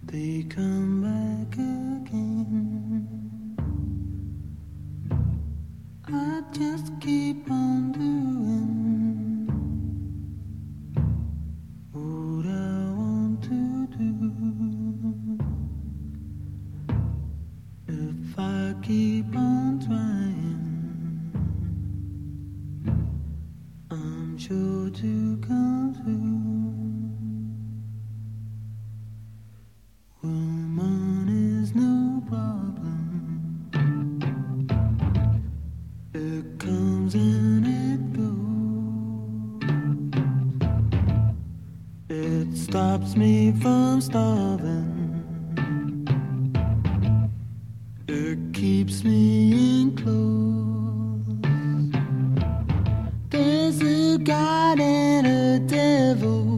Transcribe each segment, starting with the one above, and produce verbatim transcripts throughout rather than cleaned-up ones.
they come back again. I just keep on doing what I want to do. If I keep on trying, I'm sure to come through. Woman is no problem. It comes and it goes. It stops me from starving. It keeps me enclosed. There's a God and a devil.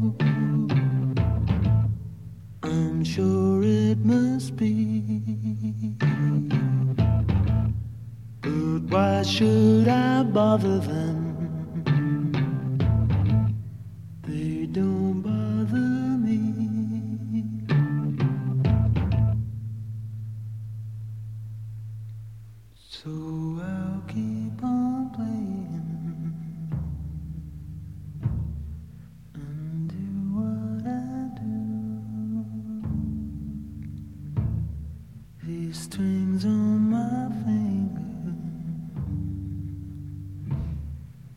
I'm sure it must be. But why should I bother them? They don't bother me. So I'll keep on playing and do what I do. These strings on my finger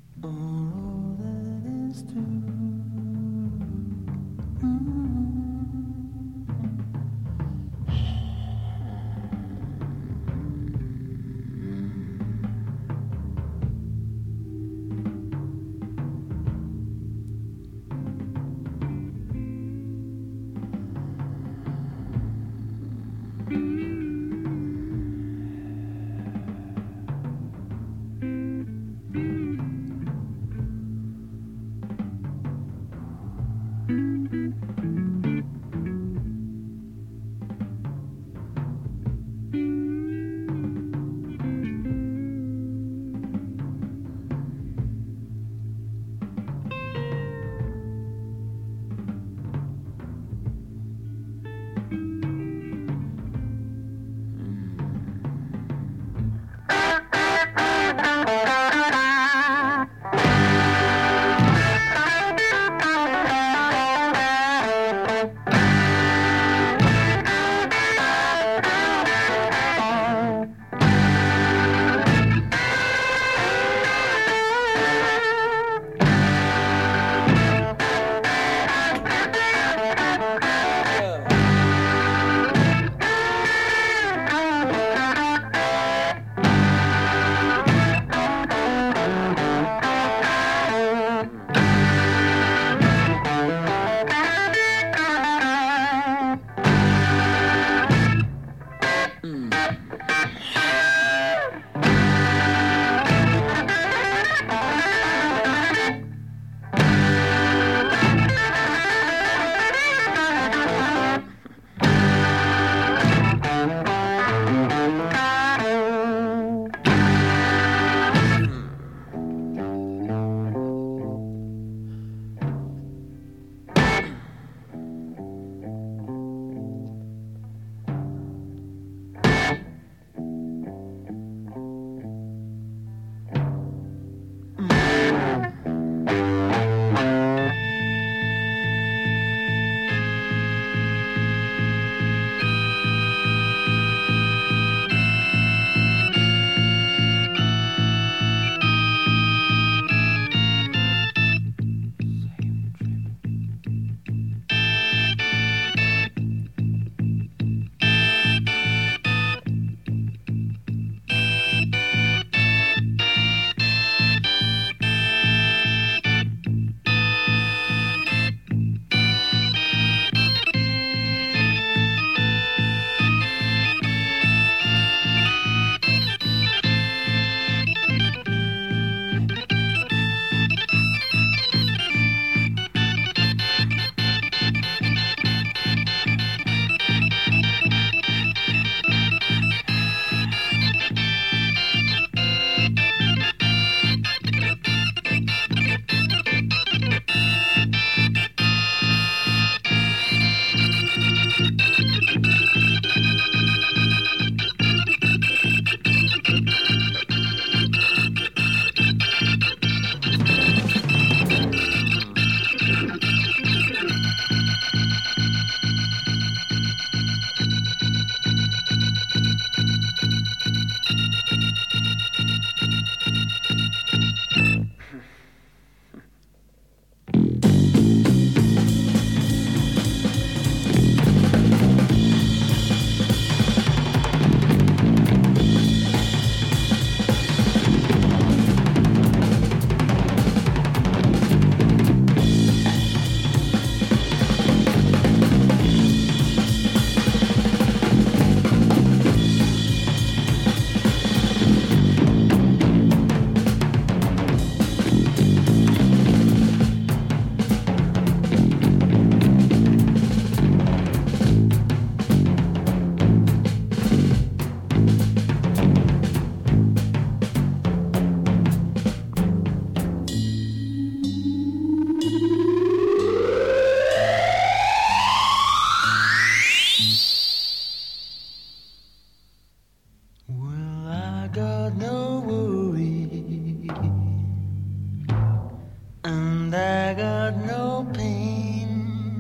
without no pain.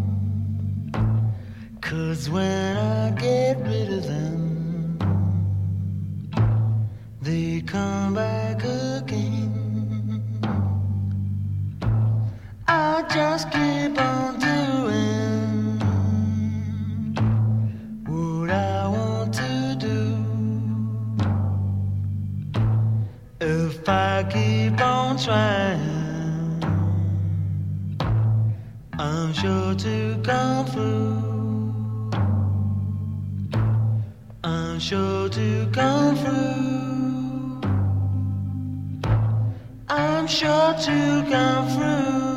'Cause when I get rid of them, they come back again. I just keep on doing what I want to do. If I keep on trying, I'm sure to come through. I'm sure to come through. I'm sure to come through.